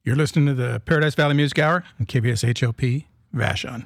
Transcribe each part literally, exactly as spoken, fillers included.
You're listening to the Paradise Valley Music Hour on K V S H O P Vashon.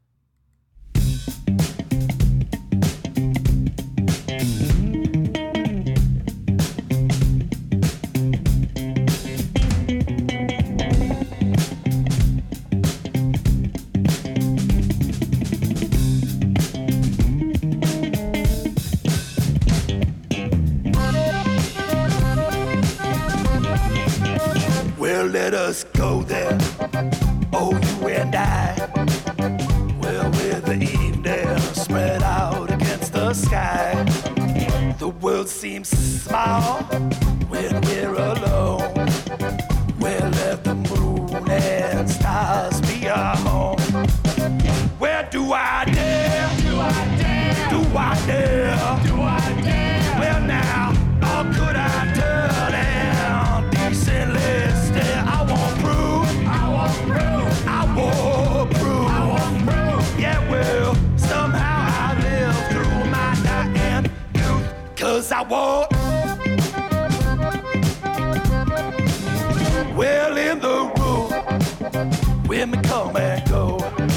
Let us go there, oh you and I. Well, with the evening spread out against the sky, the world seems small when we're alone. Well, let the moon and stars be our home. Where do I dare? Do I dare? Do I dare? Do I dare? Well now, how could I turn and decently stare? I won't prove, I won't prove, I won't prove, I won't prove. Yeah, well, somehow I live through my dying youth, cause I won't. Well, in the room, women come and go.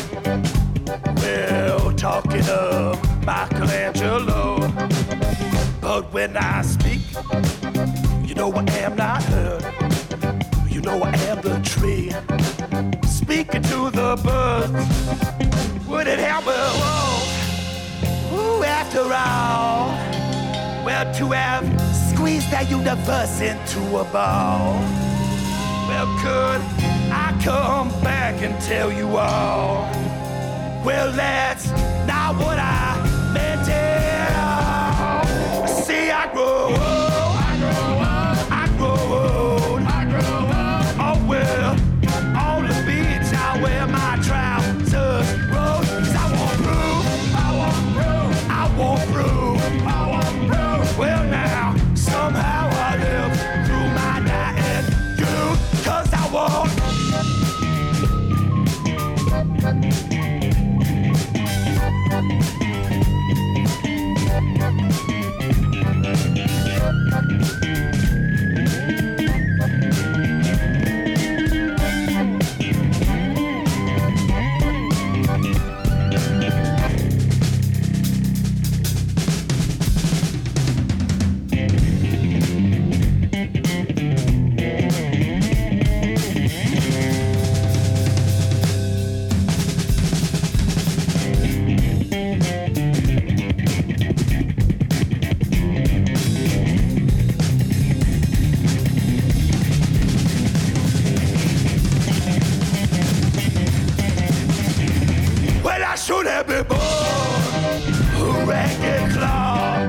Well, talking of Michelangelo. But when I speak, you know I am not heard. You know I am the tree, speaking to the birds. Would it help? Well, ooh, after all, well, to have squeezed that universe into a ball. Well, could I come back and tell you all? Well, that's not what I meant to. See, I grow up, I grow up, I grow up, I grow up. Oh, well, on the beach I wear my trousers rolled. Cause I won't prove, I won't prove, I won't prove, I won't prove. Well, now, somehow I live through my dying youth. Cause I won't. Should have been born a ragged claw.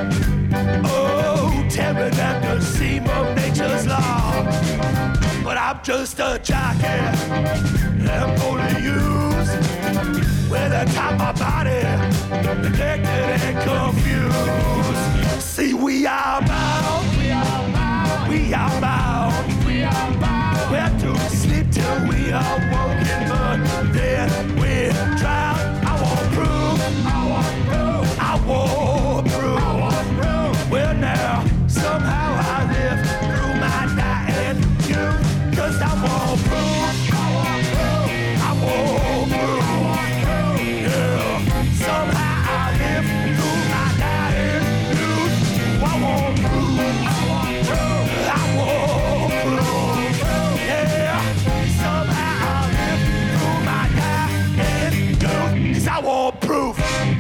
Oh, tearing at the seam of nature's law. But I'm just a jockey, I'm only used with the top of my body, neglected and confused. See, we are bound, we are bound, we are bound, we are bound. We're to sleep till we are woken, but then we drown. I won't prove, I won't prove, I won't prove, I won't prove. Well now, somehow I live through my dying youth. Cause I won't prove, I won't prove, I won't prove, I won't prove. Yeah, somehow I live through my dying youth. I won't prove, I won't prove, I won't prove. Yeah, somehow I live through my dying youth. Cause I won't prove.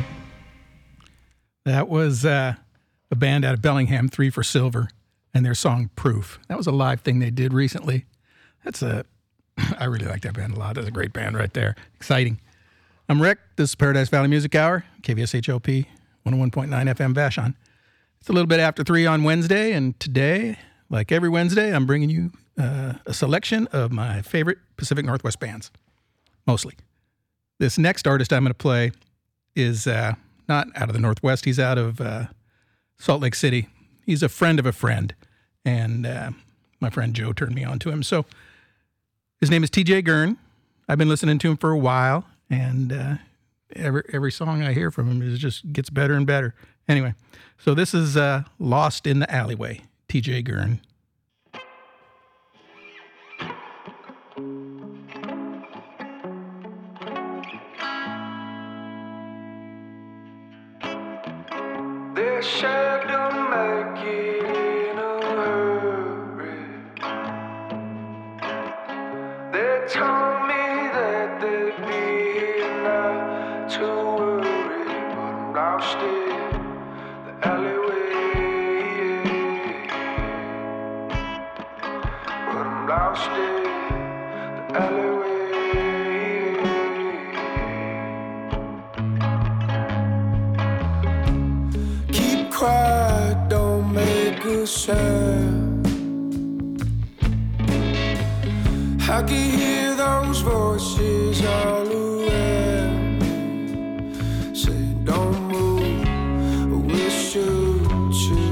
That was uh, a band out of Bellingham, Three for Silver, and their song Proof. That was a live thing they did recently. That's a, I really like that band a lot. That's a great band right there. Exciting. I'm Rick. This is Paradise Valley Music Hour, K V S H O P, one oh one point nine F M Vashon. It's a little bit after three on Wednesday, and today, like every Wednesday, I'm bringing you uh, a selection of my favorite Pacific Northwest bands, mostly. This next artist I'm going to play is uh, not out of the Northwest. He's out of uh, Salt Lake City. He's a friend of a friend, and uh, my friend Joe turned me on to him. So his name is T J Gurn. I've been listening to him for a while, and uh, every every song I hear from him is just gets better and better. Anyway, so this is uh, Lost in the Alleyway, T J Gurn. They said don't make it in a hurry. They told me that they'd be here not to worry, but I'm lost in the alleyway. But I'm lost in the alleyway. Quiet, don't make a sound. I can hear those voices all around me saying don't move or we'll shoot you.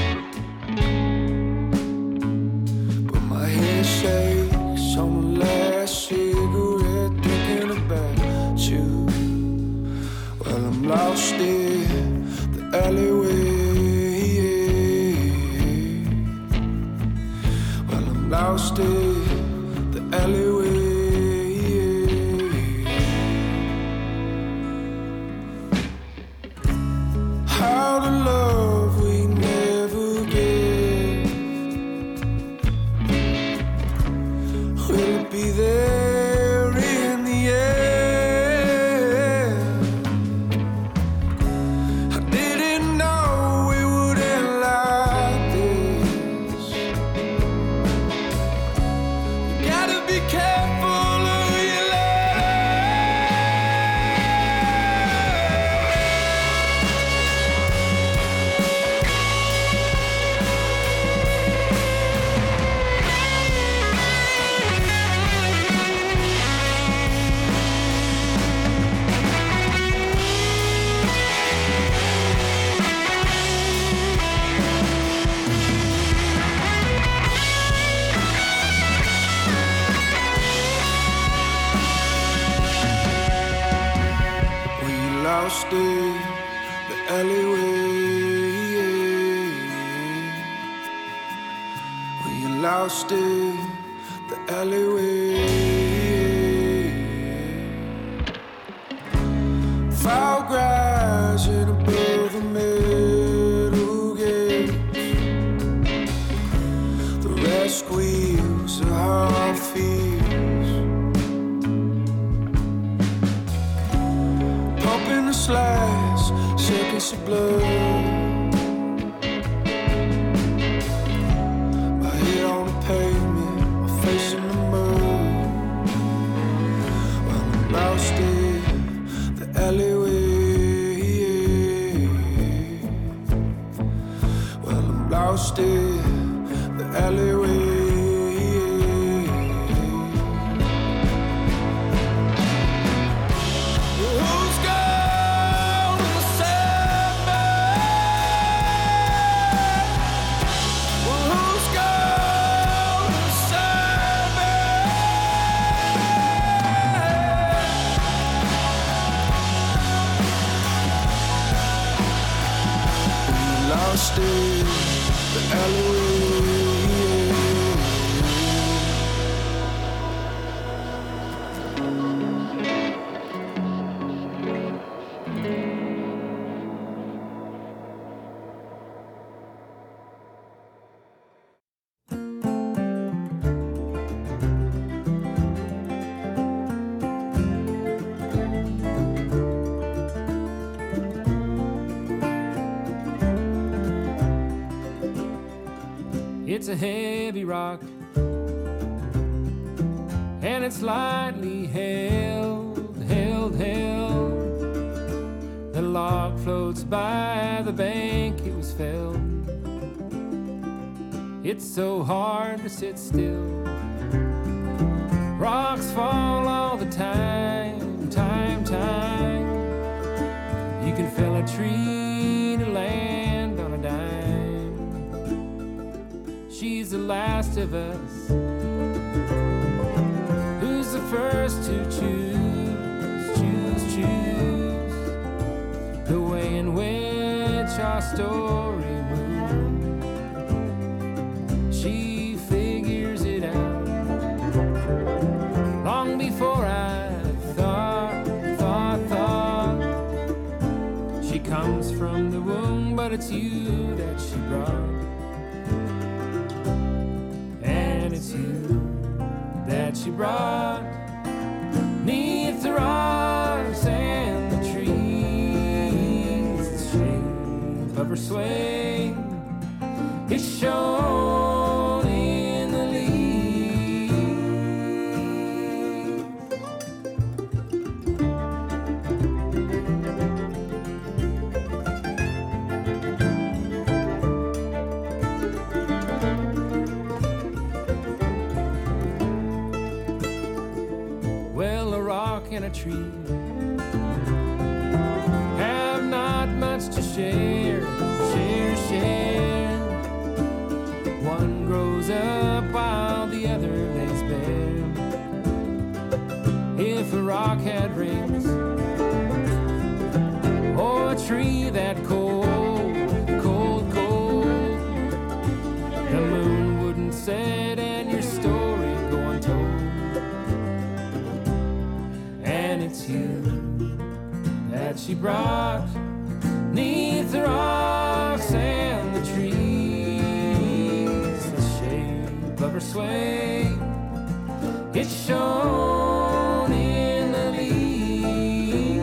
But my head shakes on the last cigarette thinking about you. Well, I'm lost in the alleyway. Lost in the alleyway. How to love we never gave. Will it be there in the end? I didn't know we would end like this. Be careful who you lost in the alleyway. We lost in the alleyway. Foul rising above the middle gate. The rest squeals of our fears. Pumping the slice, seconds of blood. My head on the pavement, my face in the mud. Well, I'm lost in the alleyway. Well, I'm lost in the alleyway. Lost in the alleyway. It's a heavy rock, and it's lightly held, held, held. The log floats by the bank, it was felled. It's so hard to sit still. Rocks fall all the time, time, time. You can fell a tree to land on a dime. She's the last of us, who's the first to choose, choose, choose the way in which our story moves. She figures it out. it's you that she brought. And it's you that she brought 'neath the rocks and the trees. The shape of her sway is shown in the leaves. Well, a rock and a tree have not much to share, share, share. One grows up while the other lays bare. If a rock had rings, or a tree that cold, cold, cold, the moon wouldn't set and your story go untold. And it's you that she brought 'neath the rocks and the trees. The shape of her sway, it's shown in the leaves.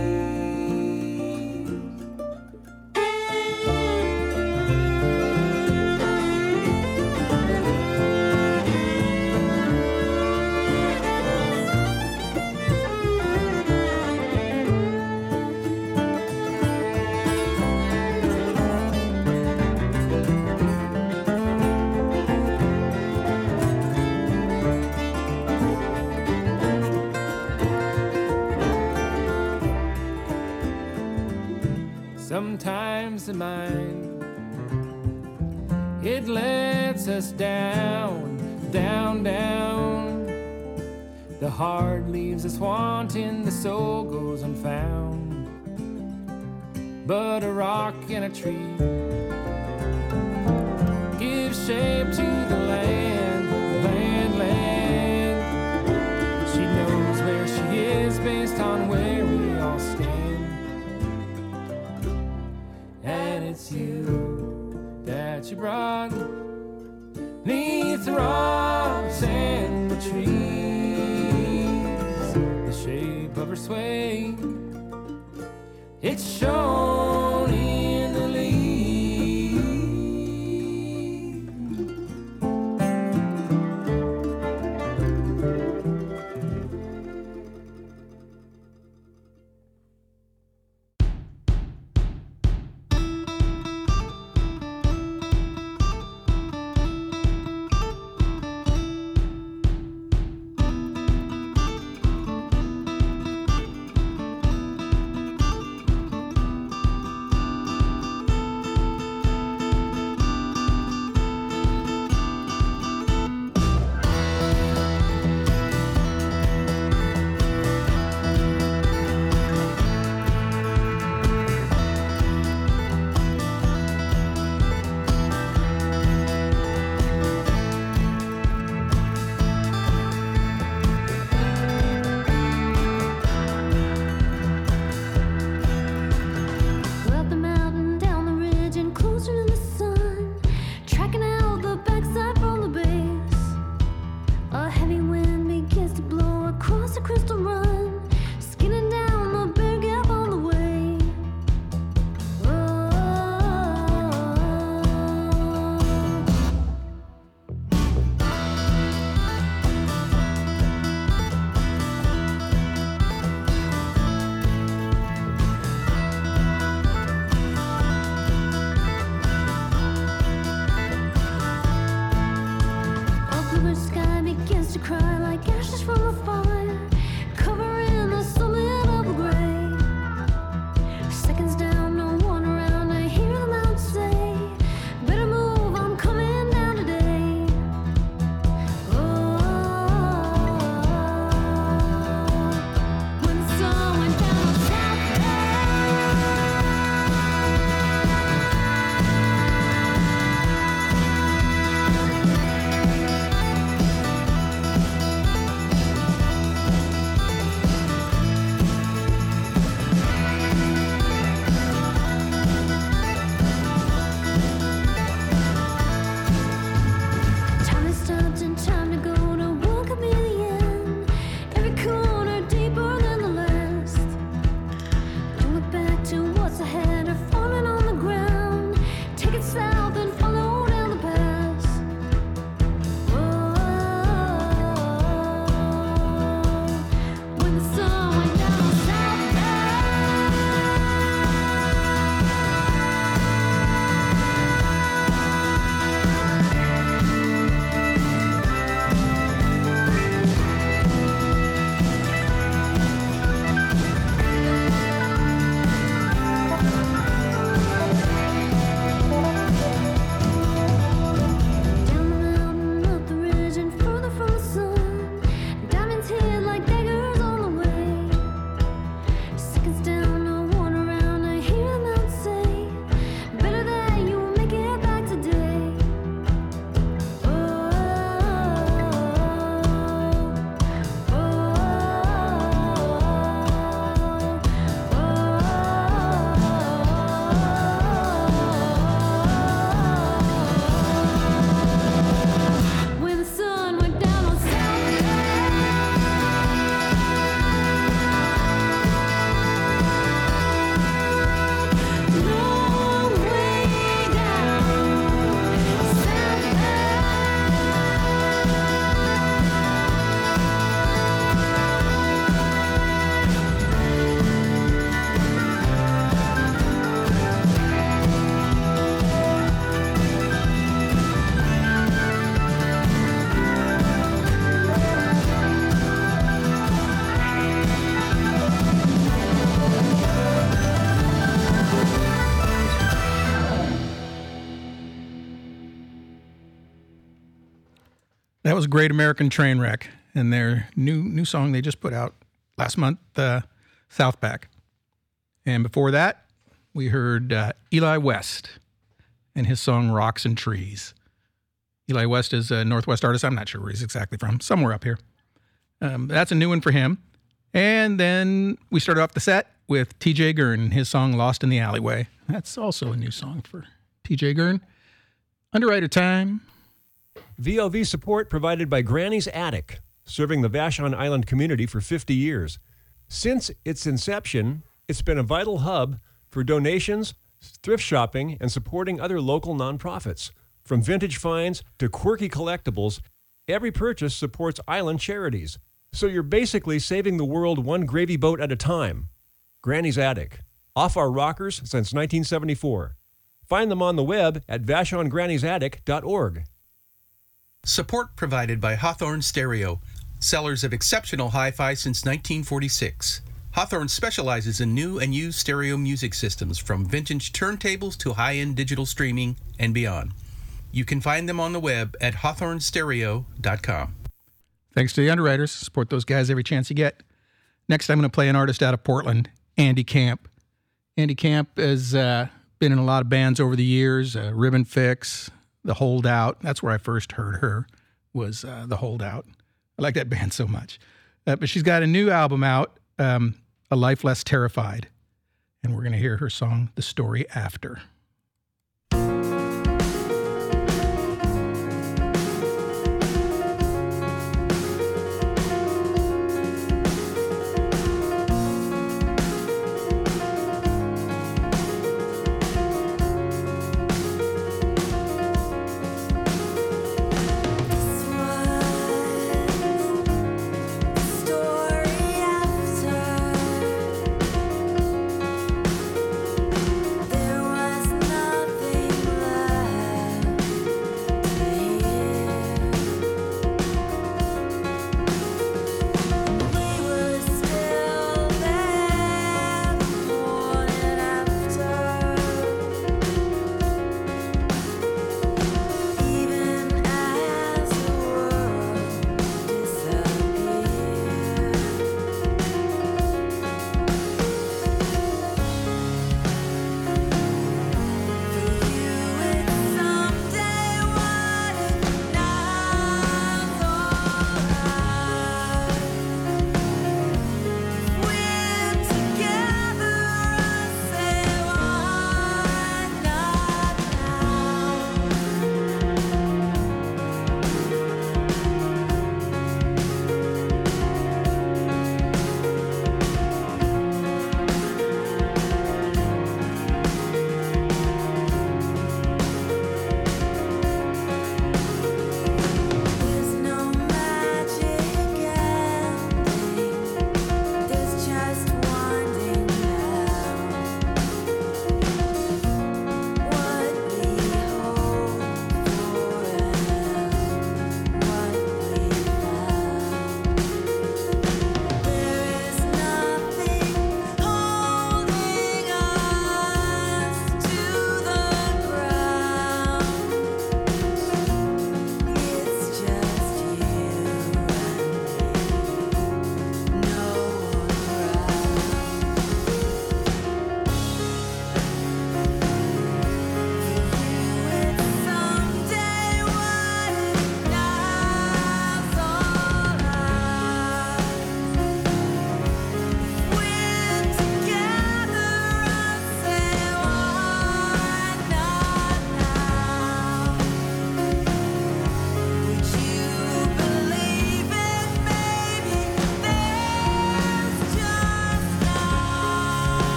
Sometimes the mind, it lets us down, down, down. The heart leaves us wanting, the soul goes unfound. But a rock and a tree gives shape to the land, land, land. She knows where she is based on where we all stand. And it's you that you brought 'neath the rocks and the trees. The shape of her sway, it's shown in the leaves. October sky begins to cry like ashes from a fire, covering was Great American Trainwreck, and their new new song they just put out last month, uh, Southpack. And before that, we heard uh, Eli West and his song Rocks and Trees. Eli West is a Northwest artist. I'm not sure where he's exactly from, somewhere up here. Um, that's a new one for him. And then we started off the set with T J Gurn and his song Lost in the Alleyway. That's also a new song for T J Gurn. Underwriter time. V O V support provided by Granny's Attic, serving the Vashon Island community for fifty years. Since its inception, it's been a vital hub for donations, thrift shopping, and supporting other local nonprofits. From vintage finds to quirky collectibles, every purchase supports island charities. So you're basically saving the world one gravy boat at a time. Granny's Attic, off our rockers since nineteen seventy-four. Find them on the web at vashon grannies attic dot org. Support provided by Hawthorne Stereo, sellers of exceptional hi-fi since nineteen forty-six. Hawthorne specializes in new and used stereo music systems, from vintage turntables to high-end digital streaming and beyond. You can find them on the web at hawthorne stereo dot com. Thanks to the underwriters. Support those guys every chance you get. Next, I'm going to play an artist out of Portland, Andy Camp. Andy Camp has uh, been in a lot of bands over the years, uh, Ribbon Fix, The Holdout. That's where I first heard her, was uh, The Holdout. I like that band so much. Uh, but she's got a new album out, um, A Life Less Terrified. And we're going to hear her song, The Story After. There was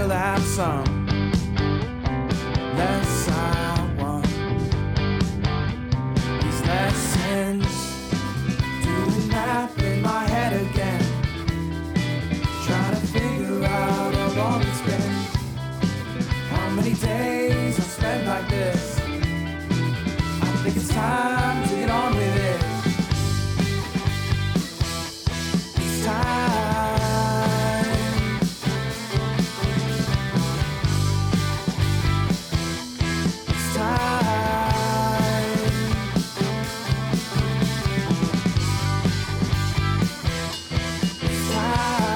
still have some less I want. These lessons doing math in my head again, trying to figure out how long it's been, how many days I've spent like this. I think it's time to get on with it. It's time. It's time. It's time.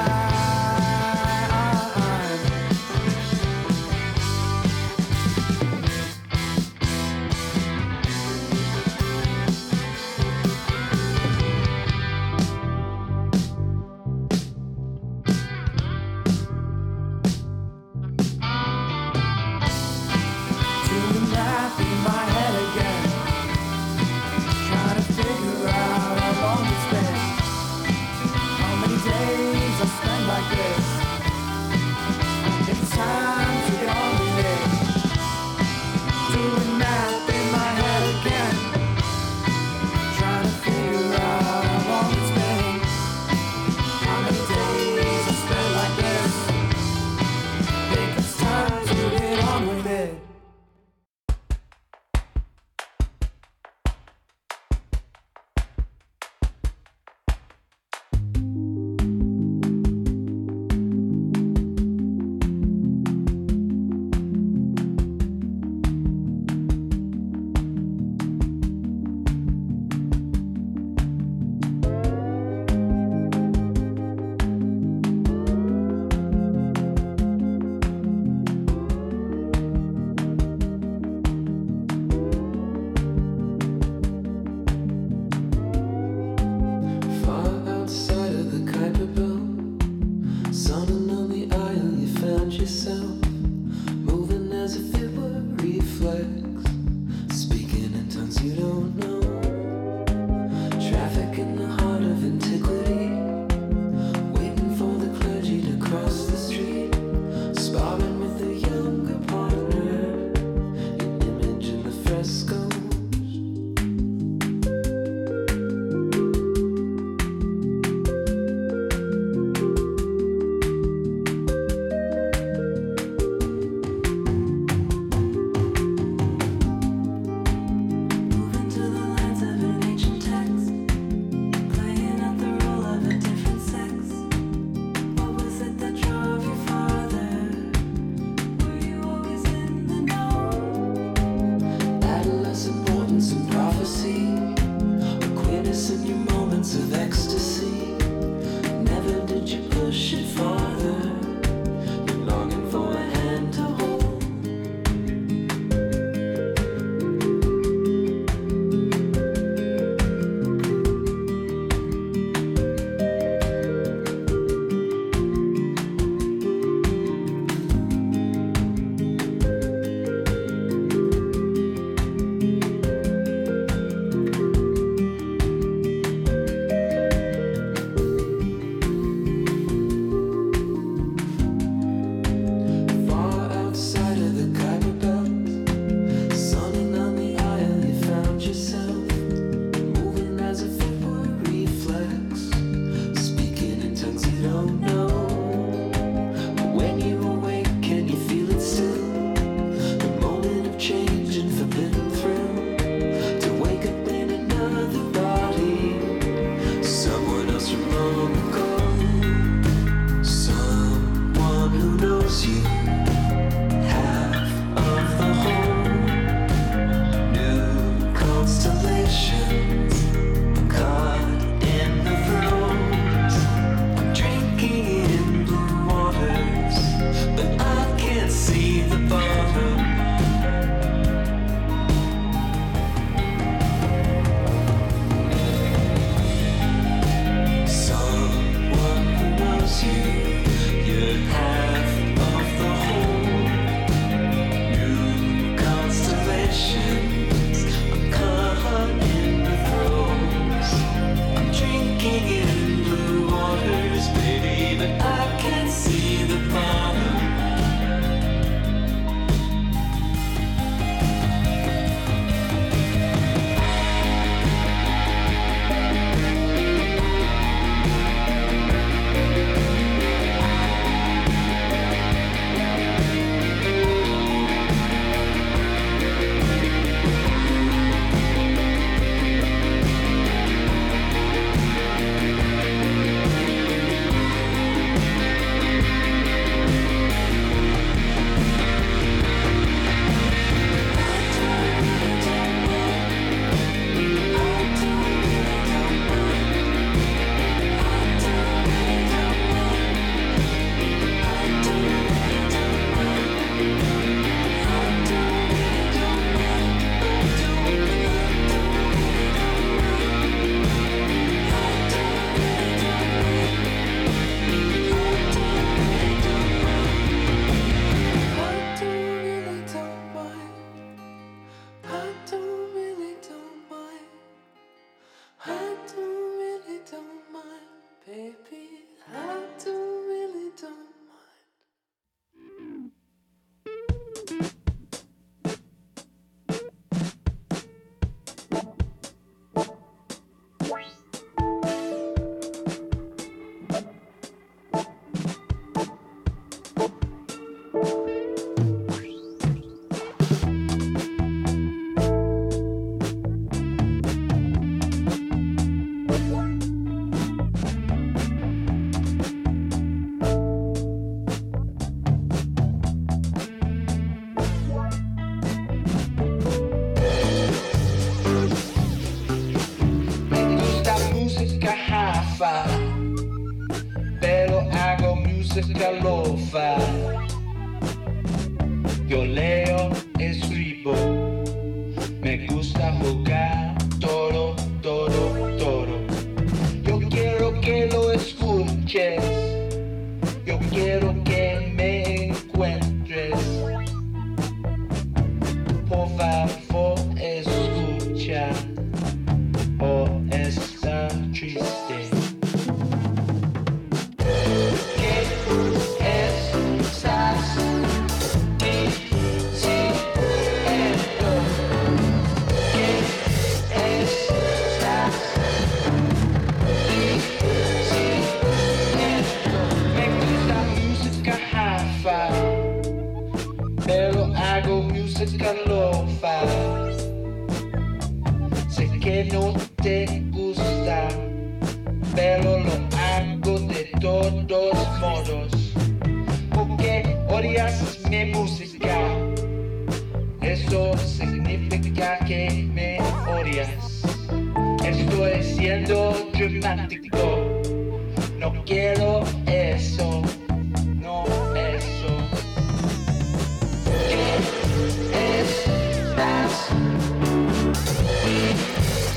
Doing math in my head again, trying to figure out how long it's been, how many days I've spent like this. It's time to get on with it. Doing math in my head again, trying to figure out how long it's been, how many days I've spent like this. Think it's time to get on with it. Far outside of the Kuiper Belt, sunning on the isle, you found yourself moving as if it were reflex, speaking in tongues you don't know. Traffic in the heart of antiquity, waiting for the clergy to cross the street, sparring with a younger partner, an image in the frescoes. Moving to the lines of an ancient text, playing out the role of a different sex. What was it that drove you farther? Were you always in the know? Adolescent importance and prophecy, awareness in your moments of ecstasy. Never did you push it farther. You're longing for a hand to hold. Far outside of the Kuiper Belt, sunning on the isle, you found yourself moving as if it were reflex, speaking in tongues you don't know. But when you awake, can you feel it still? The moment of change and forbidden thrill, to wake up in another body, someone else from long ago, someone who knows you. Half of the whole, new constellations, caught in the throes. I'm drinking in blue waters, but I can't see the bottom. Someone who knows you, you're half of the música lo-fi. Yo leo, escribo, me gusta jugar todo, todo, todo. Yo quiero que lo escuches, yo quiero que me encuentres. Por favor, escucha o está triste. ¿Qué estás diciendo? ¿Qué estás diciendo? Me gusta música hi-fi, pero hago música lo-fi. Sé que no te gusta, pero lo hago de todos modos. Porque odias mi música, eso significa que me odias. Estoy siendo dramático, no quiero eso, no eso. ¿Qué estás diciendo?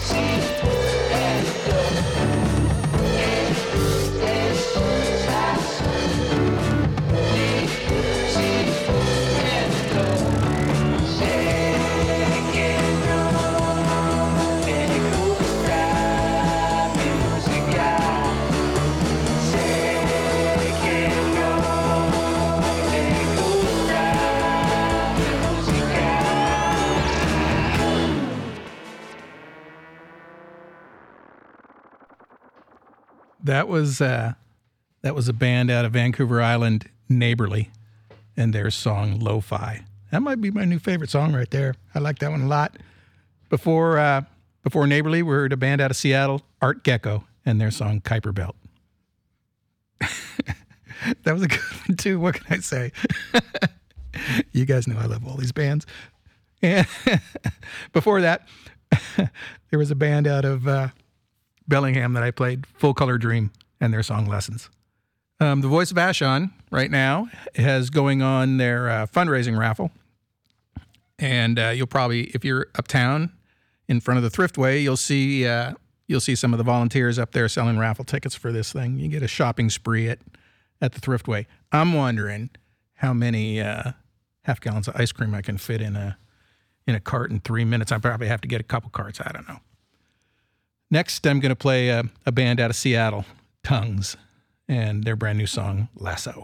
That was uh, that was a band out of Vancouver Island, Neighborly, and their song Lo-Fi. That might be my new favorite song right there. I like that one a lot. Before uh, before Neighborly, we heard a band out of Seattle, Art Gecko, and their song Kuiper Belt. That was a good one too. What can I say? You guys know I love all these bands. And before that, there was a band out of uh, Bellingham that I played, Full Color Dream, and their song Lessons. Um, the Voice of Vashon right now has going on their uh, fundraising raffle. And uh, you'll probably, if you're uptown in front of the Thriftway, you'll see uh, you'll see some of the volunteers up there selling raffle tickets for this thing. You get a shopping spree at, at the Thriftway. I'm wondering how many uh, half gallons of ice cream I can fit in a in a cart in three minutes. I probably have to get a couple carts. I don't know. Next, I'm going to play a, a band out of Seattle, Tongues, and their brand new song, Lasso.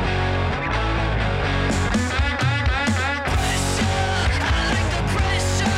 Pressure, I like the pressure.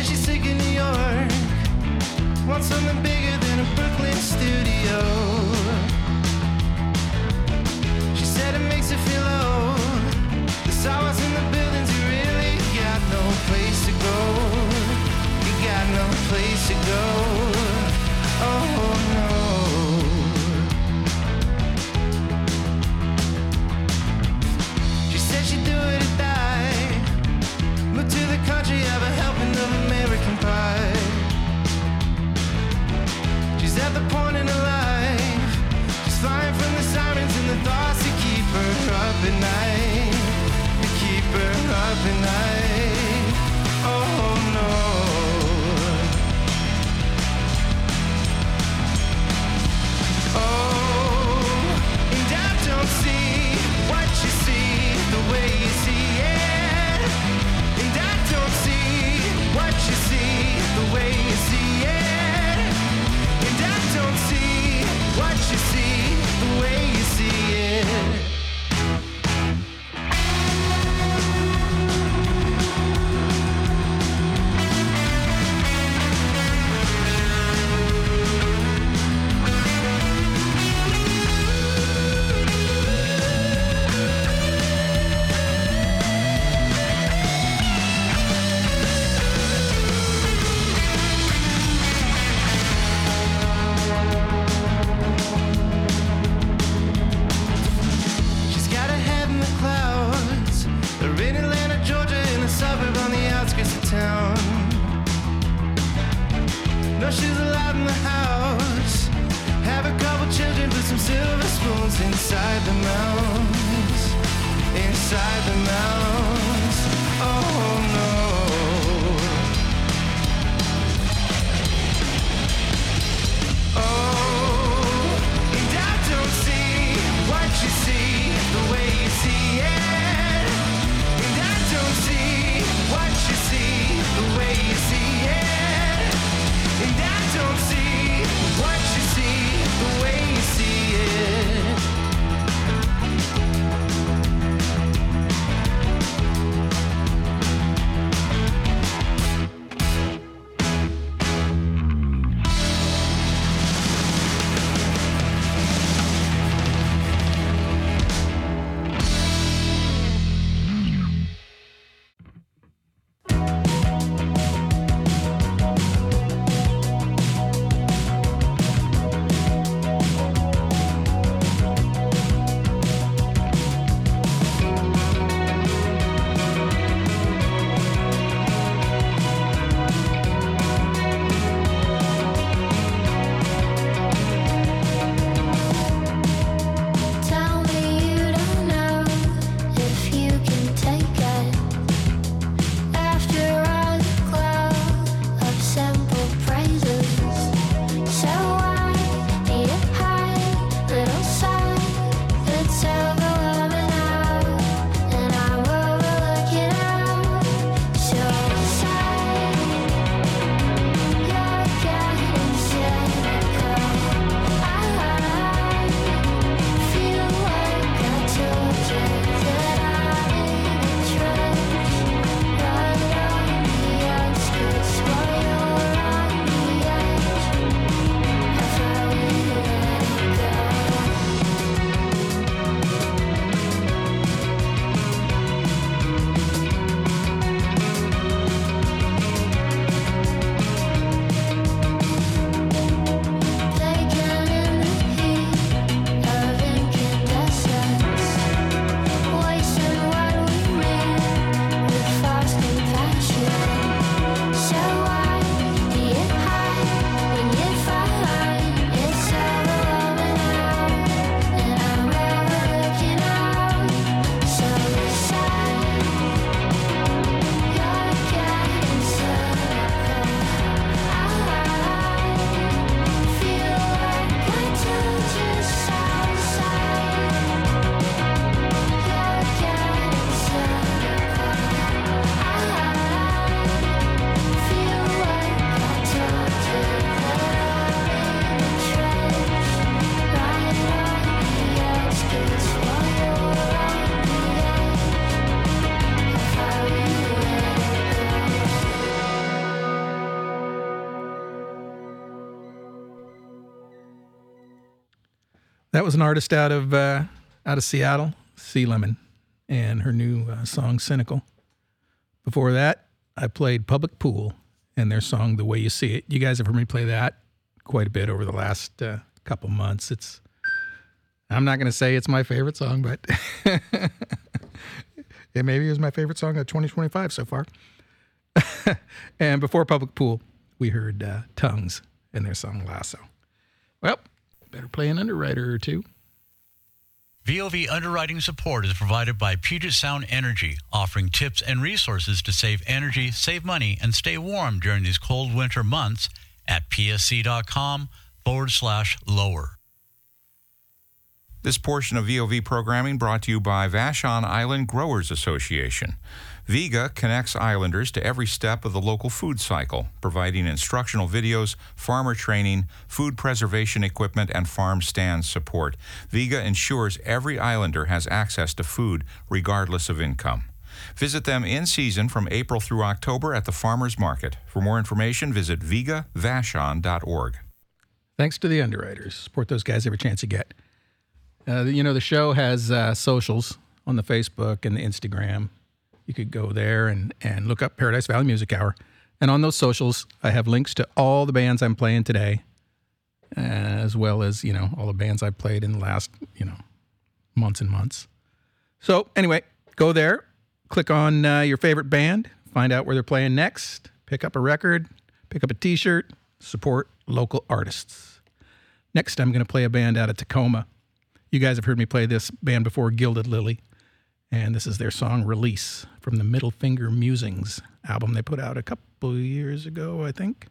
says she's sick of New York, wants something bigger than a Brooklyn studio. She said it makes her feel low. The sidewalks in the buildings, you really got no place to go. You got no place to go. Oh no. She said she'd do it or die. Move to the country, have a helping of American pie. She's at the point in her life. She's flying from the sirens and the thoughts that keep her up at night. That keep her up at night. Oh no. Oh, and I don't see what you see the way you see it. And I don't see what you see the way you see it. And I don't see what you see the way you see it. She's got her head in the clouds. They're in Atlanta, Georgia, in a suburb on the outskirts of town. No, she's allowed in the house. Have a couple children, put some silver spoons inside the mounds. Inside the mounds. Oh no. Oh, and I don't see what you see the way you see it. And I don't see what you see the way you see it. And I don't see what you see the way you see it. That was an artist out of uh, out of Seattle, Sea Lemon, and her new uh, song "Cynical." Before that, I played Public Pool and their song "The Way You See It." You guys have heard me play that quite a bit over the last uh, couple months. It's I'm not going to say it's my favorite song, but it maybe is my favorite song of twenty twenty-five so far. And before Public Pool, we heard uh, Tongues and their song "Lasso." Well, better play an underwriter or two. V O V underwriting support is provided by Puget Sound Energy, offering tips and resources to save energy, save money, and stay warm during these cold winter months at psc.com forward slash lower. This portion of V O V programming brought to you by Vashon Island Growers Association. Viga connects islanders to every step of the local food cycle, providing instructional videos, farmer training, food preservation equipment, and farm stand support. Viga ensures every islander has access to food, regardless of income. Visit them in season from April through October at the Farmers Market. For more information, visit viga vashon dot org. Thanks to the underwriters. Support those guys every chance you get. Uh, you know, the show has uh, socials on the Facebook and the Instagram. You could go there and, and look up Paradise Valley Music Hour. And on those socials, I have links to all the bands I'm playing today, as well as, you know, all the bands I've played in the last, you know, months and months. So anyway, go there, click on uh, your favorite band, find out where they're playing next, pick up a record, pick up a T-shirt, support local artists. Next, I'm going to play a band out of Tacoma. You guys have heard me play this band before, Gilded Lily. And this is their song "Release" from the Middle Finger Musings album they put out a couple of years ago, I think.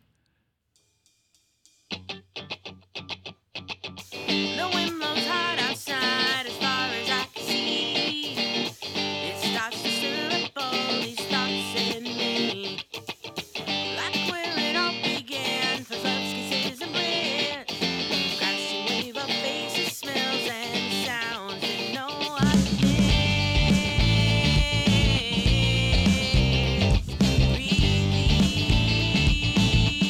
The wind blows hard outside as far as I can see. It starts to stir up all these thoughts in me. Like where it all began, for love's kisses and breath. Crashing wave of faces, smells and sounds that no one miss. Release.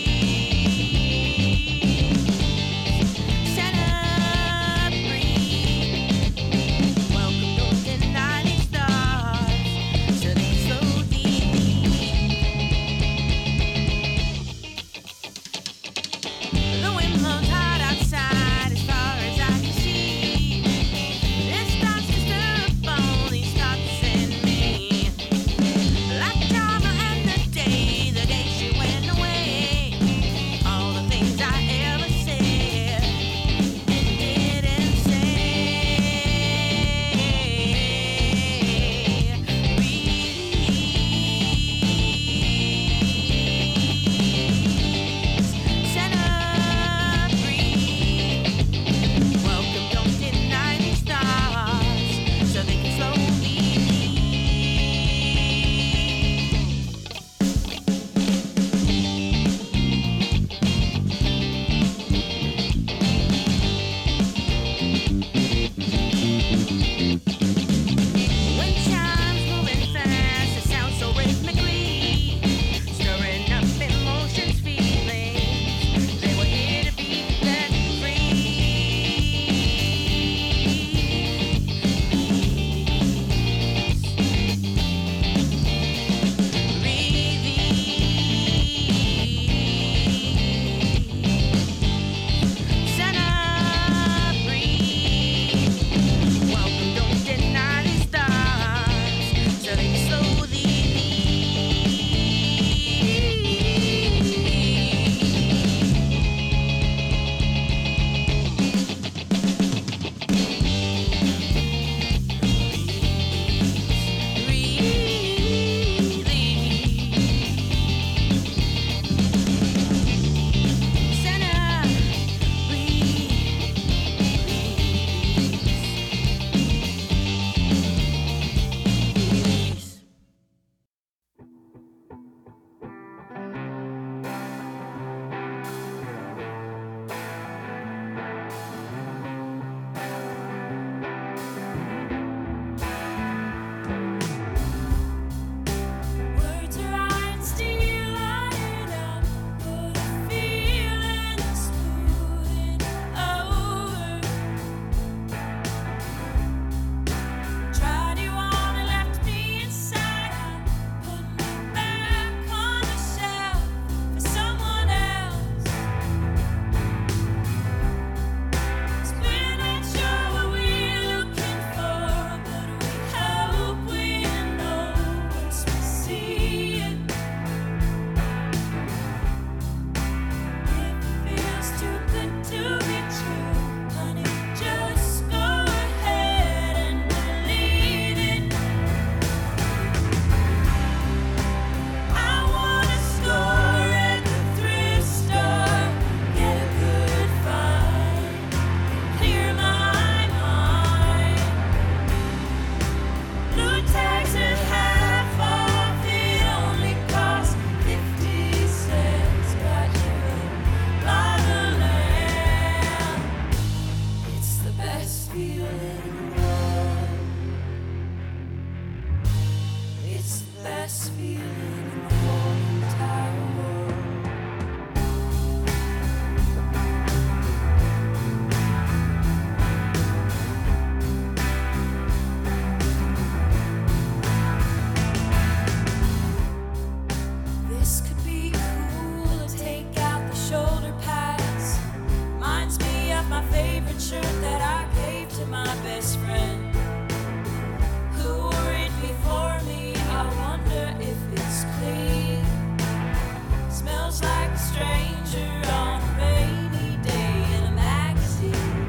favorite shirt that I gave to my best friend, who wore it before me. I wonder if it's clean. Smells like a stranger on a rainy day in a magazine.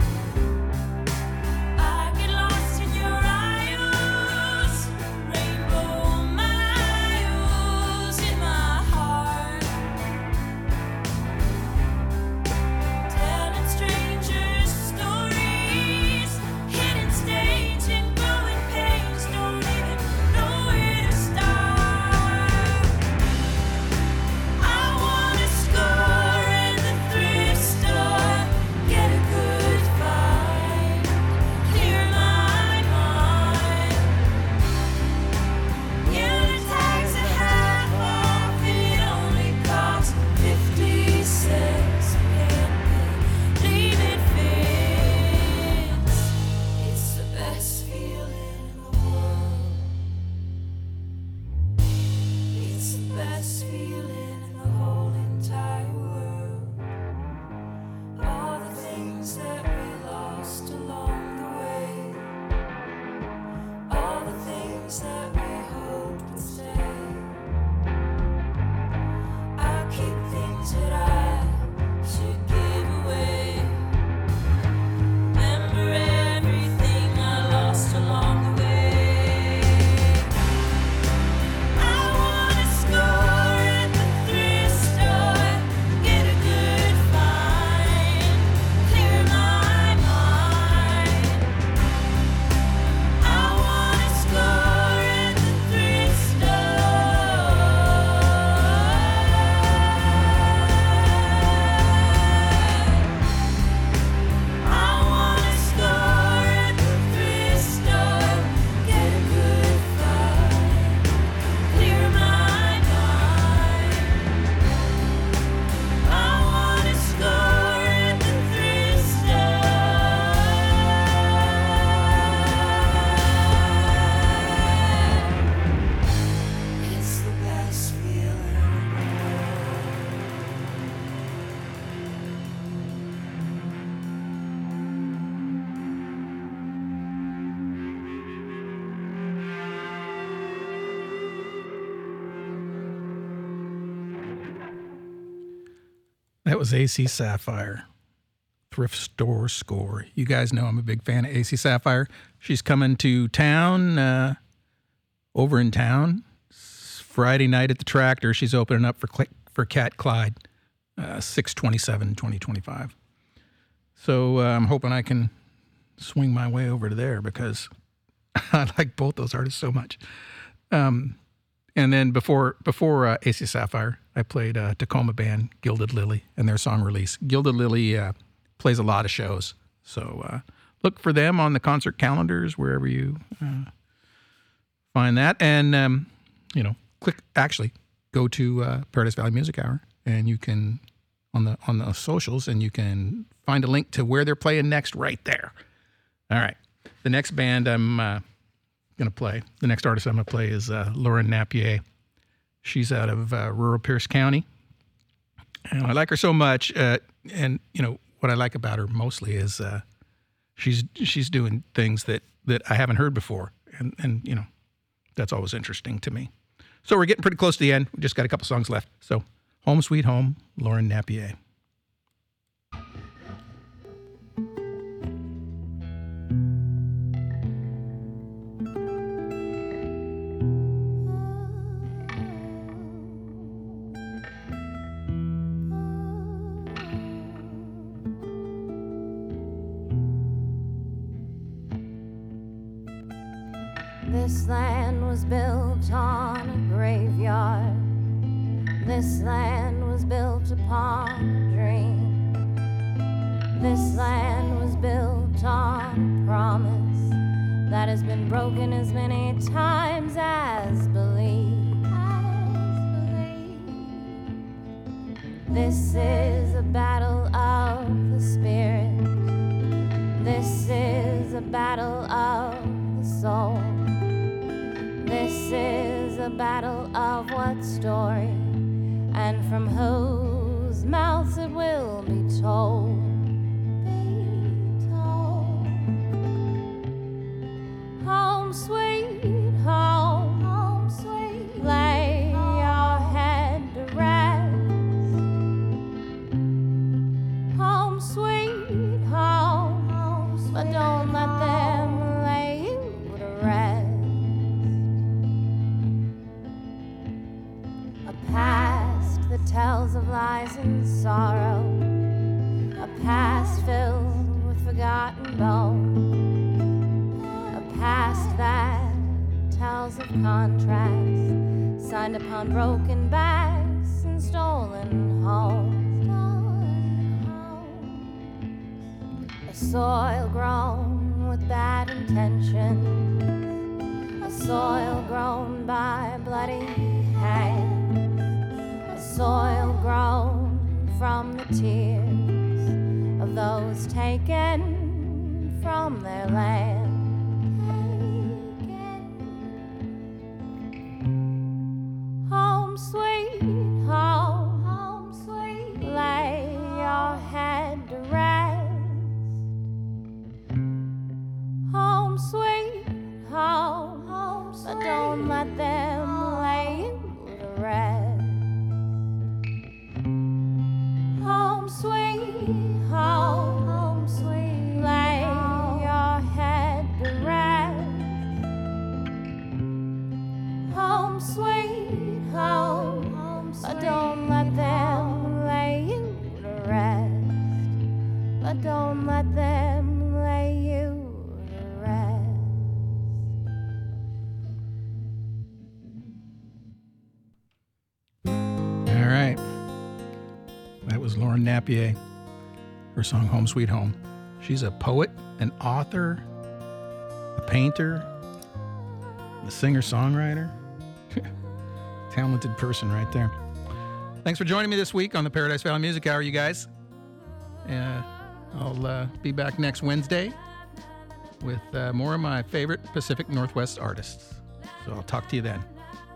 I get lost in your eyes, rainbow miles in my heart, telling strangers stories, hidden stains and growing pains, don't even know where to start. I wanna score in the thrift store, get a good find, clear my mind. Yeah, the tags are half off, it only costs fifty cents. Can't believe it fits. It's the best feeling in the world. It's the best feeling in the whole entire world. All the things that we lost along the way, all the things that we hoped would stay. I keep things that I should give away. Remember everything I lost along the way. I wanna score at the thrift store, get a good find, clear my mind. I wanna score at the thrift store. I wanna score at the thrift store, get a good find, clear my mind. I wanna score at the thrift store. It's the best feeling in the world. That was A C Sapphire, Thrift Store Score. You guys know I'm a big fan of A C Sapphire. She's coming to town, uh, over in town, s- Friday night at the Tractor. She's opening up for Cl- for Cat Clyde, uh, six twenty-seven twenty twenty-five. So uh, I'm hoping I can swing my way over to there because I like both those artists so much. Um, and then before before uh, A C Sapphire, I played uh, Tacoma band Gilded Lily and their song Release. Gilded Lily uh, plays a lot of shows, so uh, look for them on the concert calendars wherever you uh, find that. And um, you know, click actually go to uh, Paradise Valley Music Hour, and you can on the on the socials, and you can find a link to where they're playing next right there. All right, the next band I'm uh, going to play, the next artist I'm going to play is uh, Lauren Napier. She's out of uh, rural Pierce County, and I like her so much. Uh, and you know what I like about her mostly is uh, she's she's doing things that, that I haven't heard before, and and you know that's always interesting to me. So we're getting pretty close to the end. We just got a couple songs left. So Home Sweet Home, Lauren Napier. This land was built on a graveyard. This land was built upon a dream. This land was built on a promise that has been broken as many times as believed. As believed. This is a battle of the spirit. This is a battle of the soul. This is a battle of what story, and from whose mouths it will be told. Be lies in sorrow, a past filled with forgotten bones, a past that tells of contracts signed upon broken backs and stolen homes. A soil grown with bad intentions, a soil grown by bloody hands, a soil grown from the tears of those taken from their land. Home sweet home, home sweet, lay your head to rest. Home sweet home, home sweet, but don't let them lay you to rest. Home sweet home, home sweet, lay your head to rest. Home sweet home, home sweet, but don't let them lay you to rest. But don't let them lay you to rest. All right. That was Lauren Napier. Her song Home Sweet Home. She's a poet, an author, a painter, a singer-songwriter. Talented person right there. Thanks for joining me this week on the Paradise Valley Music Hour, you guys. Uh, I'll uh, be back next Wednesday with uh, more of my favorite Pacific Northwest artists. So I'll talk to you then.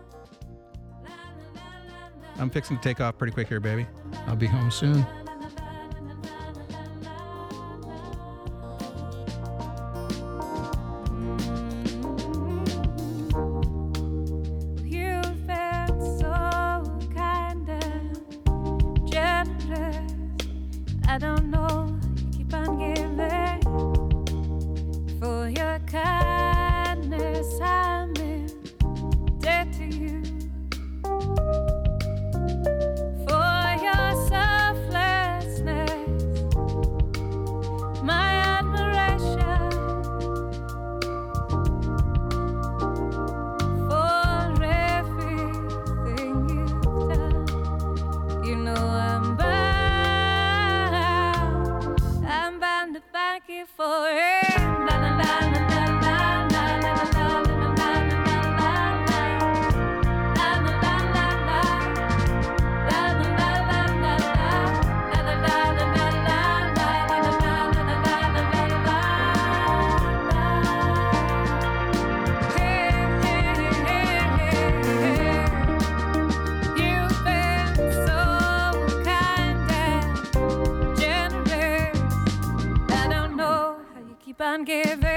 I'm fixing to take off pretty quick here, baby. I'll be home soon. You've been so kind and generous. I don't know, you keep on giving. For your kindness, I'm in debt to you. For your selflessness, my admiration. For everything you've done, you know I'm bound, I'm bound to thank you for it. La, la, la, la, la, la, la, la, la, la, la, You've been so kind and generous. I don't know how you keep on giving.